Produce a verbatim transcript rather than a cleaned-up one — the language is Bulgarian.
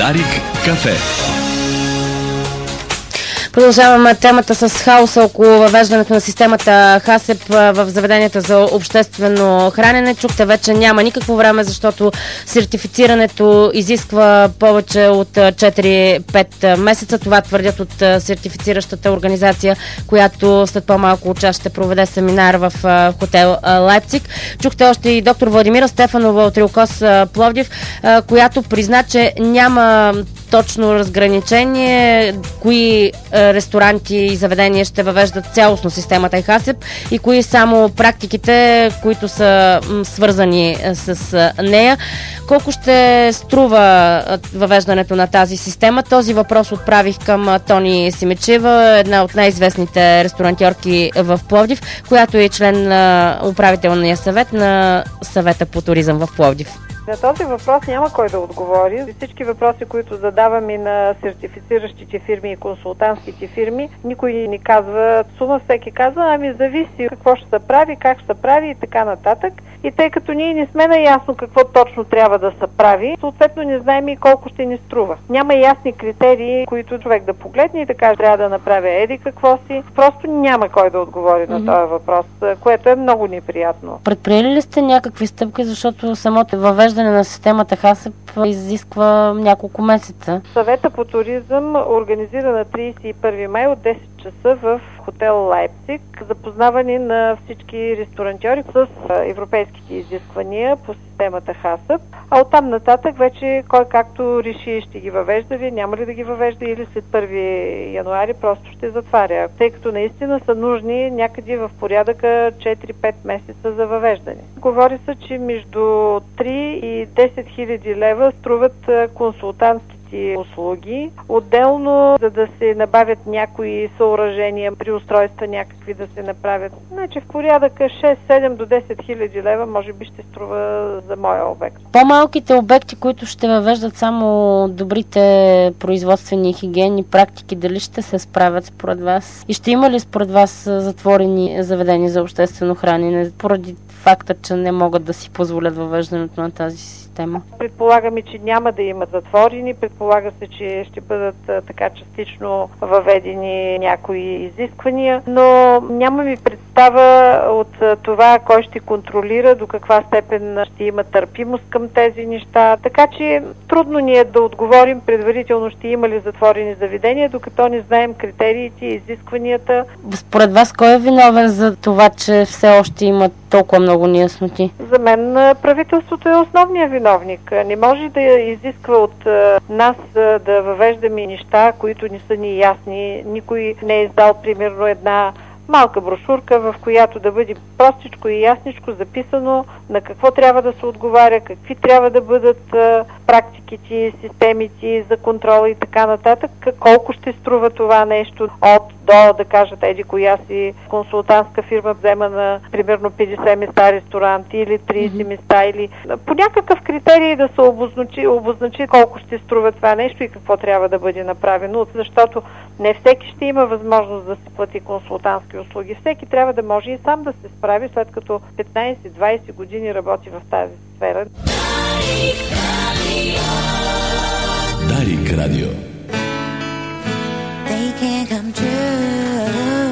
Дарик кафе. Продължаваме темата с хаоса около въвеждането на системата ХАСЕП в заведенията за обществено хранене. Чухте, вече няма никакво време, защото сертифицирането изисква повече от четири-пет месеца. Това твърдят от сертифициращата организация, която след по-малко от час ще проведе семинар в хотел Лайпциг. Чухте още и доктор Владимира Стефанова от Рилкос Пловдив, която призна, че няма точно разграничение кои ресторанти и заведения ще въвеждат цялостно системата ХАСЕП и кои само практиките, които са м, свързани с нея. Колко ще струва въвеждането на тази система? Този въпрос отправих към Тони Симечева, една от най-известните ресторантьорки в Пловдив, която е член на управителния съвет на Съвета по туризъм в Пловдив. На този въпрос няма кой да отговори. Всички въпроси, които задавам и на сертифициращите фирми и консултантските фирми, никой ни казва сума, всеки казва, ами зависи какво ще се прави, как ще се прави и така нататък. И тъй като ние не сме наясно какво точно трябва да се прави, съответно не знаем и колко ще ни струва. Няма ясни критерии, които човек да погледне и да каже, трябва да направя еди какво си. Просто няма кой да отговори mm-hmm. на този въпрос, което е много неприятно. Предприели ли сте някакви стъпки, защото самото въвеждане на системата ХАСЕП изисква няколко месеца? Съвета по туризъм организира на тридесет и първи май от десет часа в хотел Лайпциг запознаване на всички ресторантьори с европейските изисквания по системата ХАСЕП, а оттам нататък вече кой както реши ще ги въвежда ли, няма ли да ги въвежда или след първи януари просто ще затваря, тъй като наистина са нужни някъде в порядъка четири-пет месеца за въвеждане. Говори се, че между три и десет хиляди лева струват консултантски услуги. Отделно, за да се набавят някои съоръжения при устройства някакви да се направят. Значи в порядъка шест-седем до десет хиляди лева може би ще струва за моя обект. По-малките обекти, които ще въвеждат само добрите производствени и хигиенни практики, дали ще се справят според вас? И ще има ли според вас затворени заведения за обществено хранене поради факта, че не могат да си позволят въвеждането на тази система? Предполагаме, че няма да имат затворени. Предполага се, че ще бъдат а, така частично въведени някои изисквания, но нямаме представа от а, това кой ще контролира, до каква степен ще има търпимост към тези неща. Така че трудно ни е да отговорим предварително ще има ли затворени заведения, докато не знаем критериите и изискванията. Според вас кой е виновен за това, че все още има толкова много неясноти? За мен правителството е основният виновник. Не може да изисква от нас да въвеждаме неща, които не са ни ясни. Никой не е издал примерно една малка брошурка, в която да бъде простичко и ясничко записано на какво трябва да се отговаря, какви трябва да бъдат а, практиките, системите за контрола и така нататък, колко ще струва това нещо от до, да кажат, еди коя си консултантска фирма взема на примерно петдесет места ресторанти или тридесет mm-hmm. места или по някакъв критерий да се обозначи, обозначи колко ще струва това нещо и какво трябва да бъде направено, защото не всеки ще има възможност да се плати консултантски услуги. Всеки трябва да може и сам да се справи, след като петнайсет-двайсет години работи в тази сфера. Дарик радио. They can't come true.